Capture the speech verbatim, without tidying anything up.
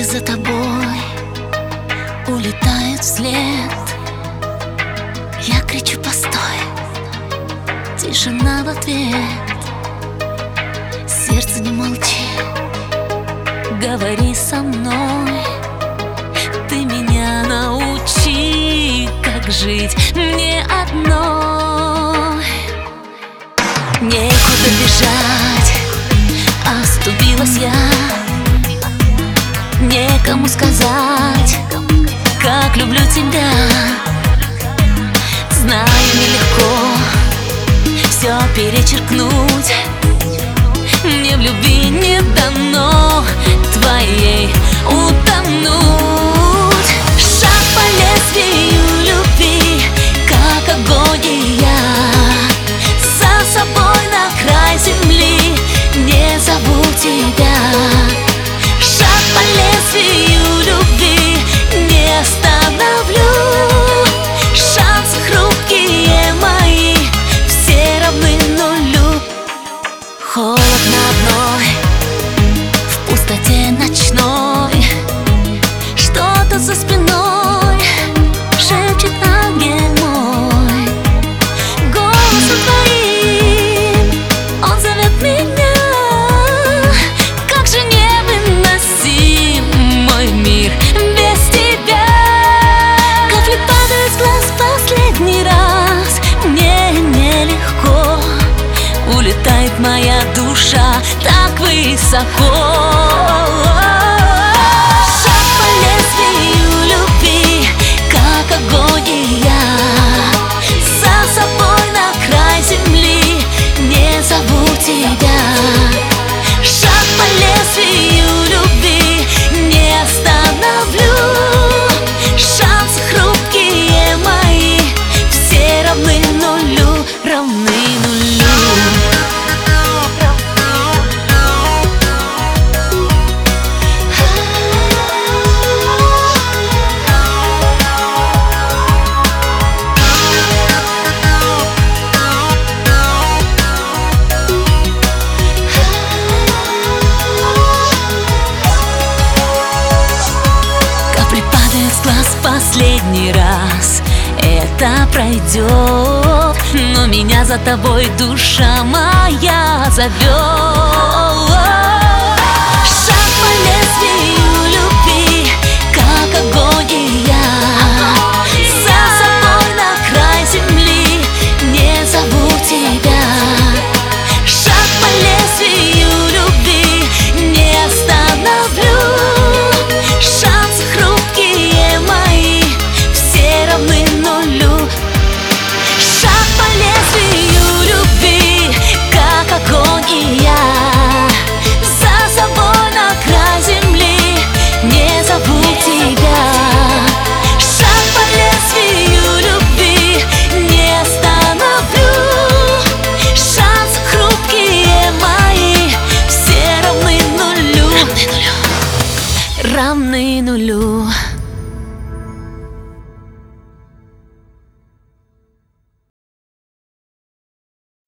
за тобой улетают вслед. Я кричу: постой, тишина в ответ. Сердце, не молчи, говори со мной. Ты меня научи, как жить мне одной. Некуда бежать, оступилась я. Некому сказать, как люблю тебя. Знаю, нелегко все перечеркнуть. Мне в любви не дано твоей утонуть. Шаг по лезвию любви, как огонь, и я за собой на край земли не зову тебя. Шаг по лезвию любви не остановлю. Шансы хрупкие мои, все равны нулю. Холодно одной, в пустоте ночной. Что-то за спиной шепчет ангел мой. Голосом твоим он зовет меня. Как же невыносим мой мир без тебя. Капли падают с глаз последний раз. Мне нелегко, улетает моя душа так высоко. Шаг по лезвию любви, как огонь, и я за собой на край земли не зову тебя. Шаг по лезвию любви не остановлю. Шансы хрупкие мои, все равны нулю, равны нулю. Последний раз это пройдет, но меня за тобой душа моя зовет. Шаг по лезвию любви, как огонь, и я за собой на край земли не зову тебя. Шаг по лезвию любви не остановлю. Шансы хрупкие мои, все равны нулю. Шаг по лезвию любви, как огонь, и я за собой на край земли не зову тебя. Шаг по лезвию любви не остановлю. Шансы хрупкие мои, все равны нулю, равны нулю.